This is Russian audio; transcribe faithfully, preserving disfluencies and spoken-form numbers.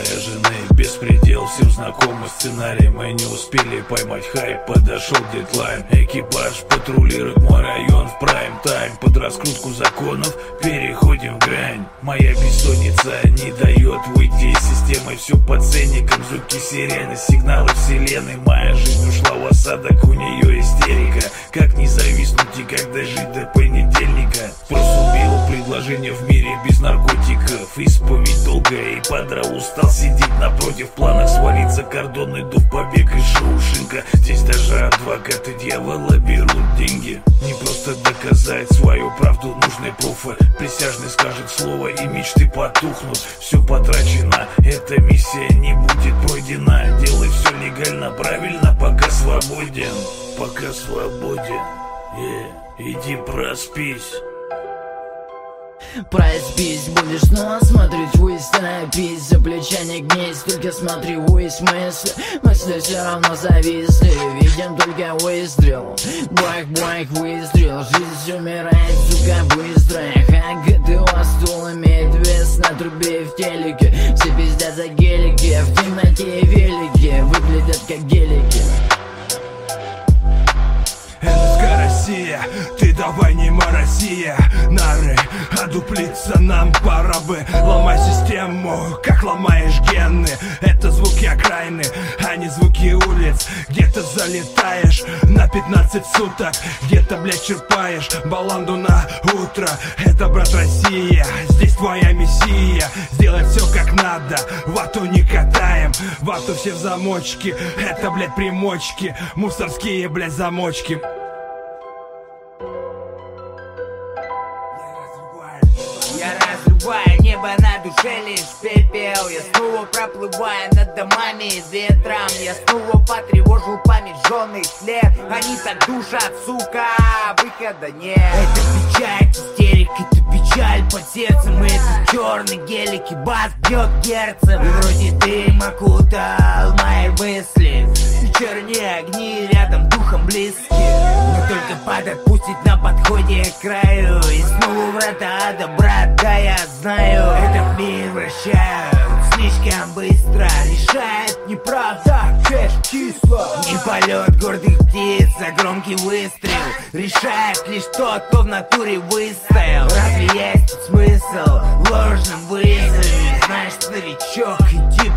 заряжены, беспредел, всем знакомый сценарий. Мы не успели поймать хайп, подошел дедлайн. Экипаж патрулирует мой район в прайм-тайм. Под раскрутку законов переходим в грань. Моя бессонница не дает выйти из системы. Все по ценникам, звуки сирены, сигналы вселенной. Моя жизнь ушла в осадок, у нее истерика. Как не зависнуть и как дожить до понедельника? Просто убил предложение в мире без наркотиков. Исповедь долгая и подра устал сидеть напротив. В планах свалиться кордон, иду в побег из Шоушенка. Здесь даже адвокаты дьявола берут деньги. Не просто доказать свою правду, нужны пруфы. Присяжный скажет слово и мечты потухнут. Все потрачено, эта миссия не будет пройдена. Делай все легально, правильно, пока свободен. Пока свободен, yeah. Иди проспись. Проспись, будешь снова смотреть ввысь, торопись, за плеча не гнись, только смотри ввысь. Мысли, мысли все равно зависли, видим только выстрел. Бах-бах, выстрел, жизнь все умирает, сука, быстро. ХГТО стул имеет вес на трубе в телеке. Все пиздят за гелики, в темноте велики выглядят как гелики. Россия, ты давай не моросия. Нары, одуплиться нам пора бы. Ломай систему, как ломаешь гены. Это звуки окраины, а не звуки улиц. Где-то залетаешь на пятнадцать суток, где-то, блядь, черпаешь баланду на утро. Это, брат, Россия, здесь твоя миссия. Сделать все как надо, вату не катаем. Вату все в замочки, это, блядь, примочки. Мусорские, блядь, замочки. Я разрываю небо, на душе лишь пепел. Я снова проплываю над домами и ветром. Я снова потревожу память жжёных лет. Они так душат, сука, выхода нет. Это печаль, истерика, это печаль под сердцем. Это черный гелик и бас бьет герцем. И вроде дым окутал мои мысли. Вечерние огни рядом духом близки. Но только падать пустить на подходе к краю. И снова врата ада, брат, да я знаю. Этот мир вращают слишком быстро. Решает неправда, кэш, числа. Не полет гордых птиц, а громкий выстрел. Решает лишь тот, кто в натуре выстоял. Разве есть тут смысл в ложном вызове? Знаешь, старичок, иди